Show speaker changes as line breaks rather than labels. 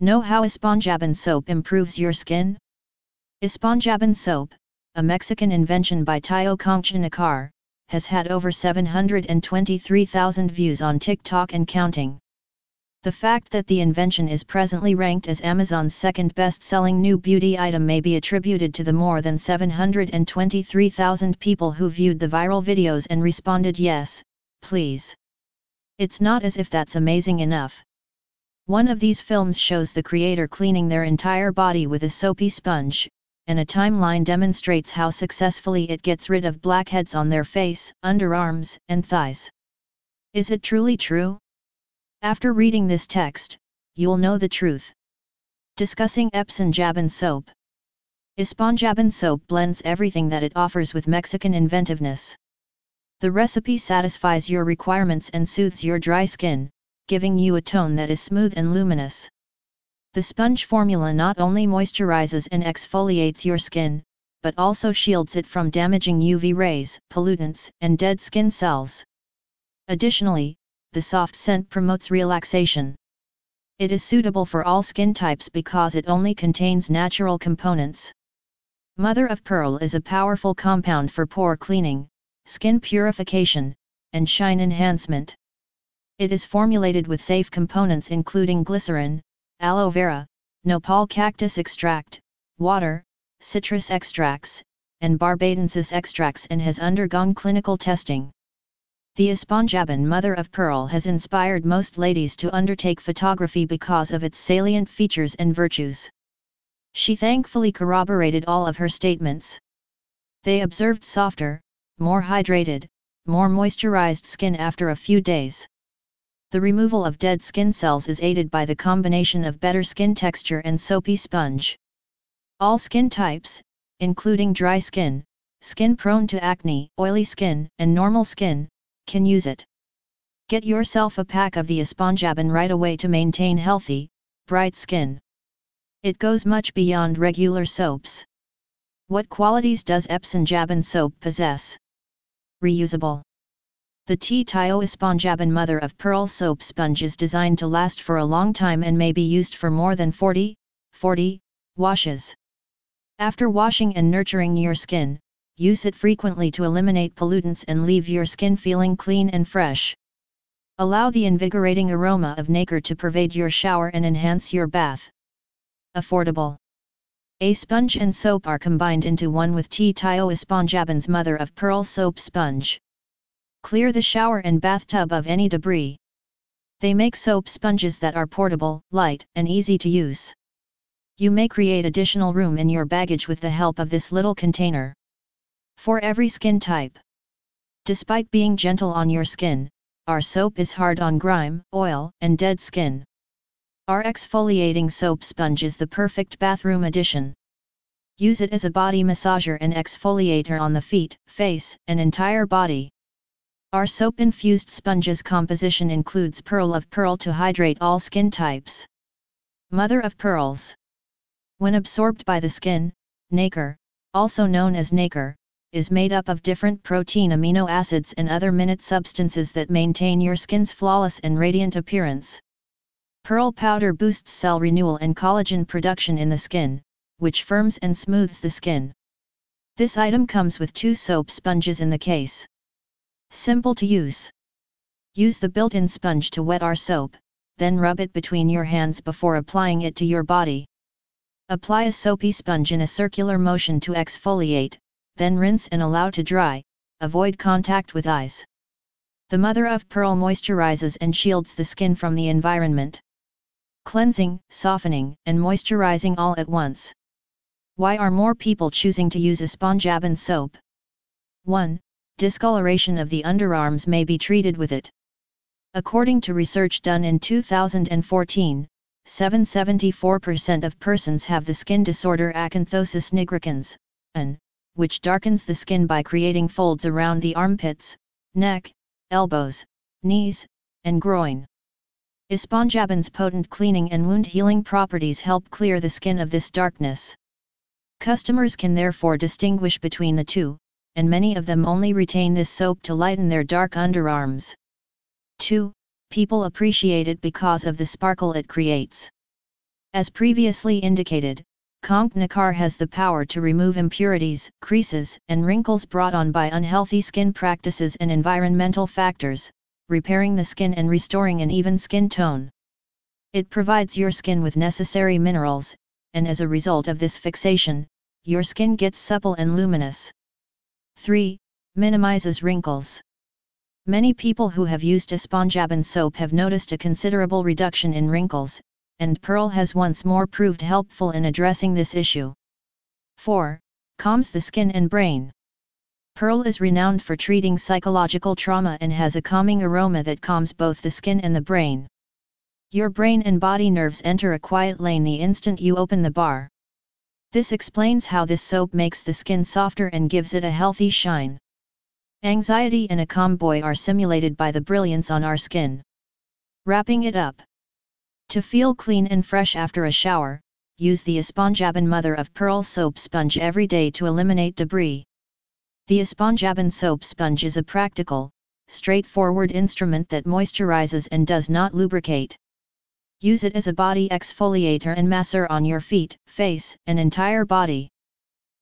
Know how Esponjaban soap improves your skin? Esponjaban soap, a Mexican invention by Tio Concha, has had over 723,000 views on TikTok and counting. The fact that the invention is presently ranked as Amazon's second best-selling new beauty item may be attributed to the more than 723,000 people who viewed the viral videos and responded yes, please. It's not as if that's amazing enough. One of these films shows the creator cleaning their entire body with a soapy sponge, and a timeline demonstrates how successfully it gets rid of blackheads on their face, underarms, and thighs. Is it truly true? After reading this text, you'll know the truth. Discussing Esponjaban soap. Esponjaban soap blends everything that it offers with Mexican inventiveness. The recipe satisfies your requirements and soothes your dry skin, giving you a tone that is smooth and luminous. The sponge formula not only moisturizes and exfoliates your skin, but also shields it from damaging UV rays, pollutants, and dead skin cells. Additionally, the soft scent promotes relaxation. It is suitable for all skin types because it only contains natural components. Mother of pearl is a powerful compound for pore cleaning, skin purification, and shine enhancement. It is formulated with safe components including glycerin, aloe vera, nopal cactus extract, water, citrus extracts, and barbadensis extracts and has undergone clinical testing. The Esponjaban mother of pearl has inspired most ladies to undertake photography because of its salient features and virtues. She thankfully corroborated all of her statements. They observed softer, more hydrated, more moisturized skin after a few days. The removal of dead skin cells is aided by the combination of better skin texture and soapy sponge. All skin types, including dry skin, skin prone to acne, oily skin, and normal skin, can use it. Get yourself a pack of the Esponjaban right away to maintain healthy, bright skin. It goes much beyond regular soaps. What qualities does Esponjaban soap possess? Reusable. The Tio Esponjaban mother of pearl soap sponge is designed to last for a long time and may be used for more than 40 washes. After washing and nurturing your skin, use it frequently to eliminate pollutants and leave your skin feeling clean and fresh. Allow the invigorating aroma of nacre to pervade your shower and enhance your bath. Affordable. A sponge and soap are combined into one with Tio Esponjaban's mother of pearl soap sponge. Clear the shower and bathtub of any debris. They make soap sponges that are portable, light, and easy to use. You may create additional room in your baggage with the help of this little container. For every skin type. Despite being gentle on your skin, our soap is hard on grime, oil, and dead skin. Our exfoliating soap sponge is the perfect bathroom addition. Use it as a body massager and exfoliator on the feet, face, and entire body. Our soap-infused sponge's composition includes pearl of pearl to hydrate all skin types. Mother of pearls. When absorbed by the skin, nacre, also known as nacre, is made up of different protein amino acids and other minute substances that maintain your skin's flawless and radiant appearance. Pearl powder boosts cell renewal and collagen production in the skin, which firms and smooths the skin. This item comes with 2 soap sponges in the case. Simple to use. Use the built-in sponge to wet our soap, then rub it between your hands before applying it to your body. Apply a soapy sponge in a circular motion to exfoliate, then rinse and allow to dry. Avoid contact with eyes. The mother of pearl moisturizes and shields the skin from the environment. Cleansing, softening, and moisturizing all at once. Why are more people choosing to use Esponjaban soap? 1. Discoloration of the underarms may be treated with it. According to research done in 2014, 74% of persons have the skin disorder acanthosis nigricans, AN, which darkens the skin by creating folds around the armpits, neck, elbows, knees, and groin. Esponjaban's potent cleaning and wound healing properties help clear the skin of this darkness. Customers can therefore distinguish between the two, and many of them only retain this soap to lighten their dark underarms. 2. People appreciate it because of the sparkle it creates. As previously indicated, Conch Nakar has the power to remove impurities, creases, and wrinkles brought on by unhealthy skin practices and environmental factors, repairing the skin and restoring an even skin tone. It provides your skin with necessary minerals, and as a result of this fixation, your skin gets supple and luminous. 3. Minimizes wrinkles. Many people who have used Esponjaban soap have noticed a considerable reduction in wrinkles, and Pearl has once more proved helpful in addressing this issue. 4. Calms the skin and brain. Pearl is renowned for treating psychological trauma and has a calming aroma that calms both the skin and the brain. Your brain and body nerves enter a quiet lane the instant you open the bar. This explains how this soap makes the skin softer and gives it a healthy shine. Anxiety and a calm boy are simulated by the brilliance on our skin. Wrapping it up. To feel clean and fresh after a shower, use the Esponjaban Mother of Pearl soap sponge every day to eliminate debris. The Esponjaban soap sponge is a practical, straightforward instrument that moisturizes and does not lubricate. Use it as a body exfoliator and masser on your feet, face, and entire body.